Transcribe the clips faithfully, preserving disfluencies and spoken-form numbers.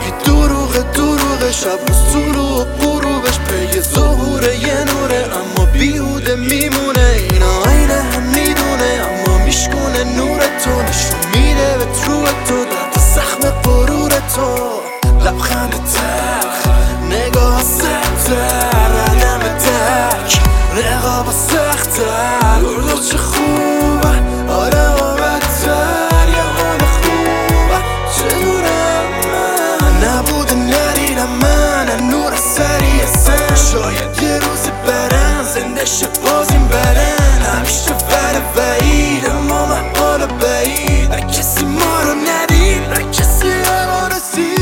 بی دروغ دروغ شب روز طلوع غروبش پی ظهوره یه نوره اما بیهوده میمونه اینا عین هم میدونه اما میشکونه نور تو نشون میده به تروه تو درد زخم غرور تو لبخند تلخ نگاه سختر ردم تک رقابا سختر گردو چه خوبه آره و بدتر یه حال خوبه چه دورم من نبوده ندیدم من نور سریع سن شاید یه روزی برن زنده شه بازیم برن همیشه ور وعید اما من حالا بعید نه کسی ما رو ندید نه کسی ما رسید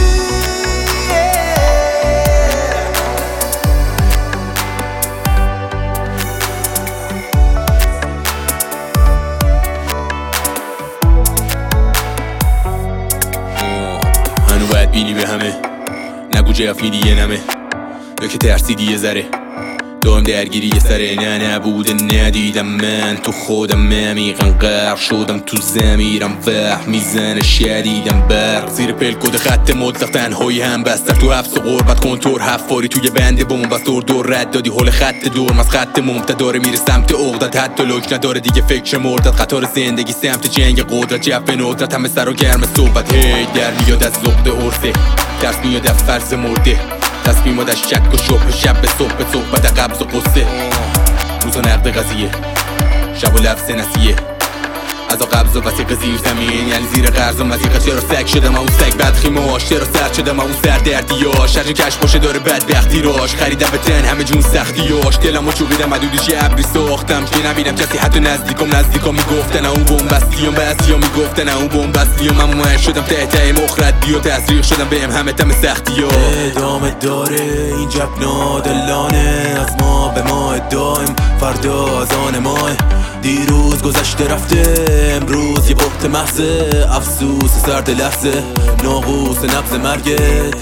هنو باید بینی به همه نگو جفیدی یه نمه یا که ترسیدی یه ذره دارم درگیری یه سره نه نبوده ندیدم من تو خودم عمیقا غرق شدم تو زمیرم وهم میزنه شدیدم برق زیر پلکود خط مطلق تنهایی هم بستر تو حفظ و غربت کنتور حفاری توی بند بوم بس دور دور رد دادی حول خط دورم از خط ممتد داره میره سمت عقدت حتی لوک نداره دیگه فکر مردد قطار زندگی سمت جنگ قدرت جف ندرت همه سر و گرم صحبت هی در میاد از زغد عرضه درس میاد از فرض مرده تصمیمات از شک و شبه شب به صبح صحبت قبض و قصه روز و نقد قضیه شب و لفظ نسیه از آ قبض و وسیق زیر زمین یعنی زیر قرض و مزیقه چرا سگ شدم اون سگ بدخیماش چرا سرد شدم اون سر دردیاش هرچه کش باشه داره بدبختی راش خریدم به تن همه جون سختیاش دلمو چوبیدم مدودش ابری ساختم که نبینم کسی حتی نزدیکم نزدیکم میگفتن اون بومبستیام بعضیا میگفتن اون بومبستیام اما من شدم ته ته مخردی و تزریق شدم بهم همه تم سختیا ادامه داره این جب نادلانه از ما به ما دایم فردا از آن ماه دیروز گذشته رفته امروز یه بخت محضه افسوس سرد لحظه ناقوس نبض مرگت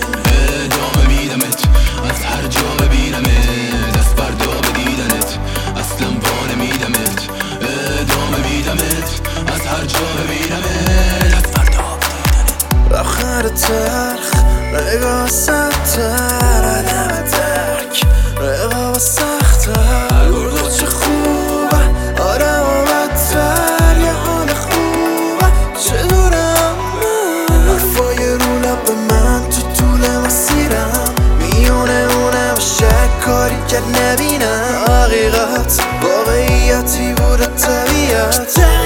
ادامه میدمت از هر جا ببینمت از فردا بدیدنت اصلا وانه میدمت ادامه میدمت از هر جا ببینمت از فردا بدیدنت لبخند تلخ نگاه سختر عدم تک رقابا سختر گردو چه خوبه آره و بدتر یه حال خوبه چه دورم من حرفای رو لب من تو طول مسیرم میونه اونه و شک کاری کرد نبینم حقیقت واقعیتی بود طبیعت